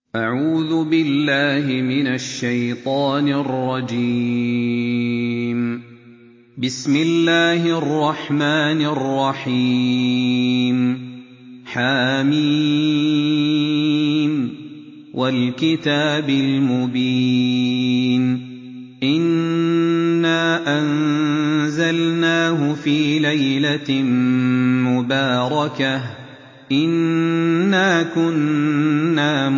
أعوذ بالله من الشيطان الرجيم. بسم الله الرحمن الرحيم. حميم والكتاب المبين. إنا أنزلناه في ليلة مباركة إنا كنا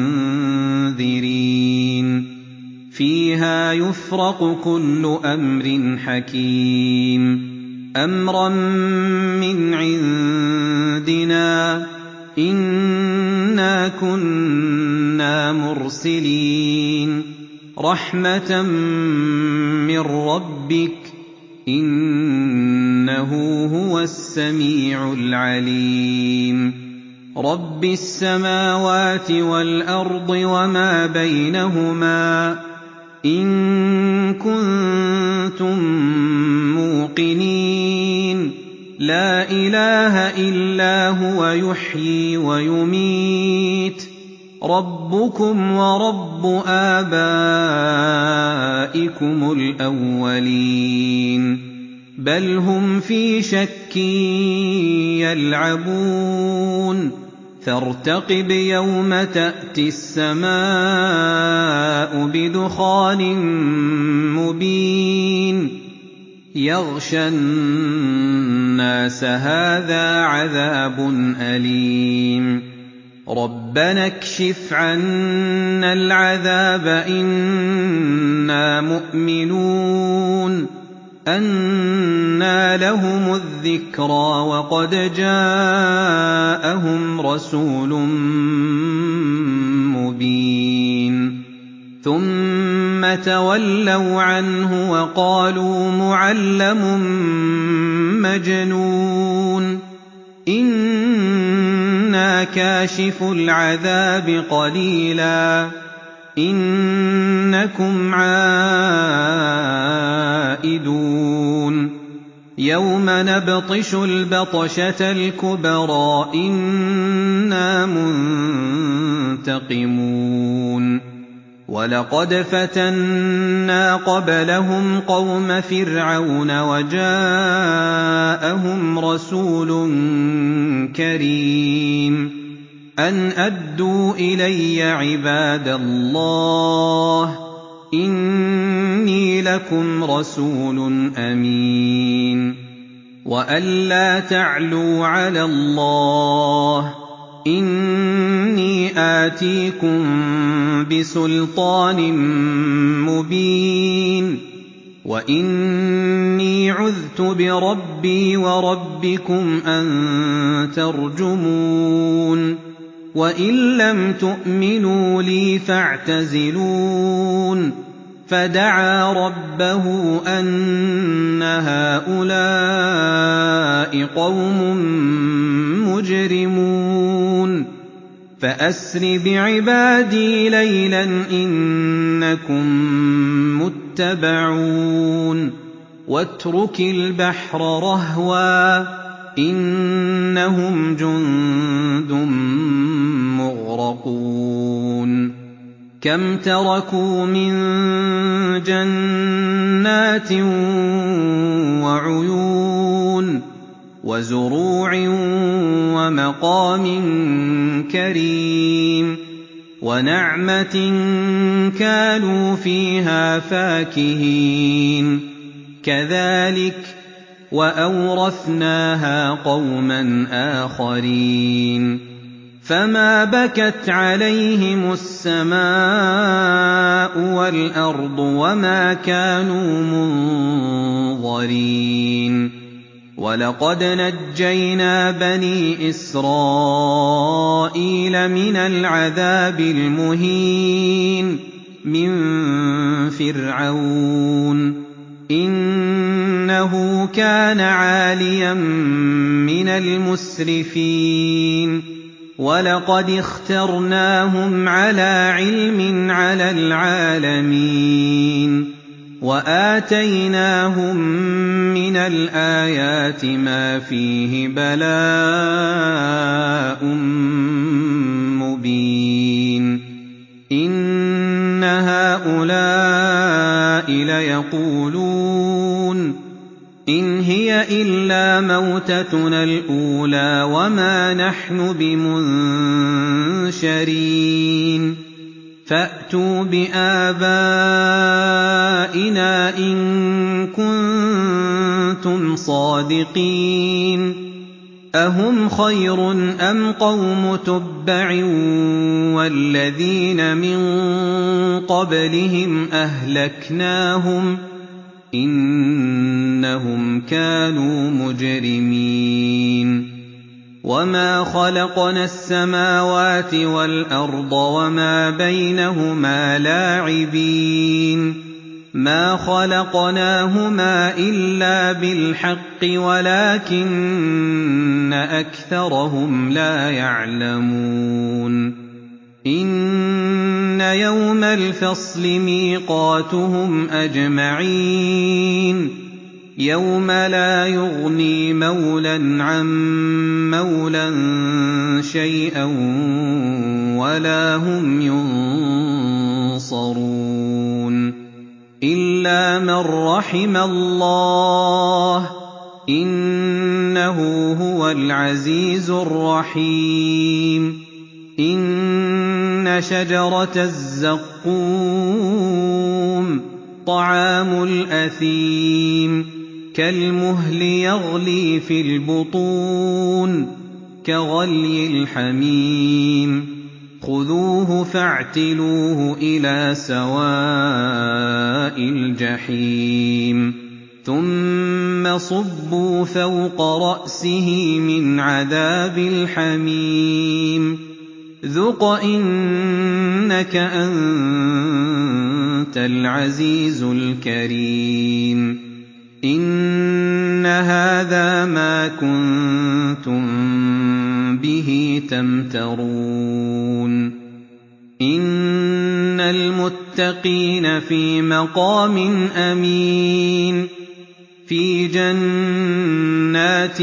منذرين فيها يفرق كل أمر حكيم أمرا من عندنا إنا كنا مرسلين رحمة من ربك إنه هو السميع العليم رب السماوات والأرض وما بينهما إن كنتم موقنين لا إله إلا هو يحيي ويميت ربكم ورب آبائكم الأولين بل هم في شك يلعبون فارتقب يوم تأتي السماء بدخان مبين يغشى الناس هذا عذاب أليم ربنا اكشف عنا العذاب إنا مؤمنون أنى لهم الذكرى وقد جاءهم رسول مبين ثم تولوا عنه وقالوا معلم مجنون إنا كاشف العذاب قليلا إنكم عائدون يوم نبطش البطشة الكبرى إنا منتقمون ولقد فتنا قبلهم قوم فرعون وجاءهم رسول كريم أن أدوا إلي عباد الله إني لكم رسول أمين وأن لا تعلوا على الله إني آتيكم بسلطان مبين وإني عذت بربي وربكم أن ترجمون وإن لم تؤمنوا لي فاعتزلون فدعا ربه أن هؤلاء قوم مجرمون فأسر بعبادي ليلا إنكم متبعون واترك البحر رهوا إنهم جند مغرقون كم تركوا من جنات وعيون وزروع ومقام كريم ونعمة كانوا فيها فاكهين كذلك وأورثناها قوما آخرين فما بكت عليهم السماء والأرض وما كانوا منظرين ولقد نجينا بني إسرائيل من العذاب المهين من فرعون إنه كان عاليا من المسرفين ولقد اخترناهم على علم على العالمين وآتيناهم من الآيات ما فيه بلاء مبين هَٰؤُلَاءِ لَيَقُولُونَ إِنْ هِيَ إِلَّا مَوْتَتُنَا الْأُولَىٰ وَمَا نَحْنُ بِمُنشَرِينَ فَأْتُوا بِآبَائِنَا إِن كُنتُمْ صَادِقِينَ أَهُمْ خَيْرٌ أَمْ قَوْمُ تُبَّعٍ وَالَّذِينَ مِن قَبْلِهِمْ أَهْلَكْنَاهُمْ ۖ إِنَّهُمْ كَانُوا مُجْرِمِينَ وَمَا خَلَقْنَا السَّمَاوَاتِ وَالْأَرْضَ وَمَا بَيْنَهُمَا لَاعِبِينَ مَا خَلَقْنَاهُمَا إِلَّا بِالْحَقِّ وَلَٰكِنَّ أَكْثَرَهُمْ لَا يَعْلَمُونَ إِنَّ يَوْمَ الْفَصْلِ مِيقَاتُهُمْ أَجْمَعِينَ يَوْمَ لَا يُغْنِي مَوْلًى عَن مَّوْلًى شَيْئًا وَلَا هُمْ يُنصَرُونَ إِلَّا مَن رَّحِمَ اللَّهُ ۚ إِنَّهُ هُوَ الْعَزِيزُ الرَّحِيمُ إِنَّ شَجَرَتَ الزَّقُّومِ طَعَامُ الْأَثِيمِ كَالْمُهْلِ يَغْلِي فِي الْبُطُونِ كَغَلْيِ الْحَمِيمِ خُذُوهُ فَاعْتِلُوهُ إِلَىٰ سَوَاءِ الْجَحِيمِ ثُمَّ صُبُّوا فَوْقَ رَأْسِهِ مِنْ عَذَابِ الْحَمِيمِ ذُقْ إِنَّكَ أَنتَ الْعَزِيزُ الْكَرِيمُ إِنَّ هَٰذَا مَا كُنتُم بِهِ تَمْتَرُونَ إِنَّ الْمُتَّقِينَ فِي مَقَامٍ أَمِينٍ فِي جَنَّاتٍ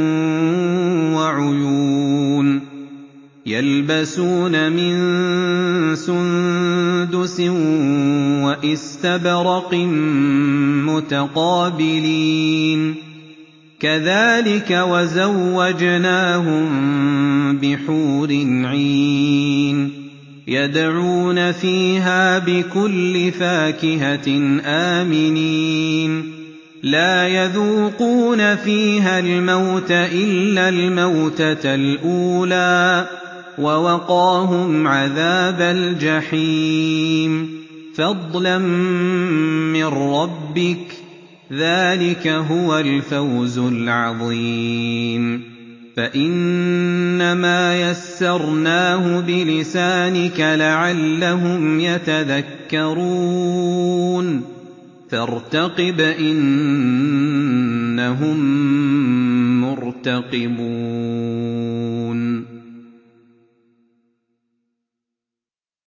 وَعُيُونٍ يَلْبَسُونَ مِن سُندُسٍ وَإِسْتَبْرَقٍ مُّتَقَابِلِينَ كَذَٰلِكَ وَزَوَّجْنَاهُم بِحُورٍ عِينٍ يَدْعُونَ فِيهَا بِكُلِّ فَاكِهَةٍ آمِنِينَ لَا يَذُوقُونَ فِيهَا الْمَوْتَ إِلَّا الْمَوْتَةَ الْأُولَىٰ وَوَقَاهُمْ عَذَابَ الْجَحِيمِ فَضْلًا مِّن رَّبِّكَ ۚ ذَٰلِكَ هُوَ الْفَوْزُ الْعَظِيمُ فَإِنَّمَا يَسَّرْنَاهُ بِلِسَانِكَ لَعَلَّهُمْ يَتَذَكَّرُونَ فَارْتَقِبْ إِنَّهُم مُّرْتَقِبُونَ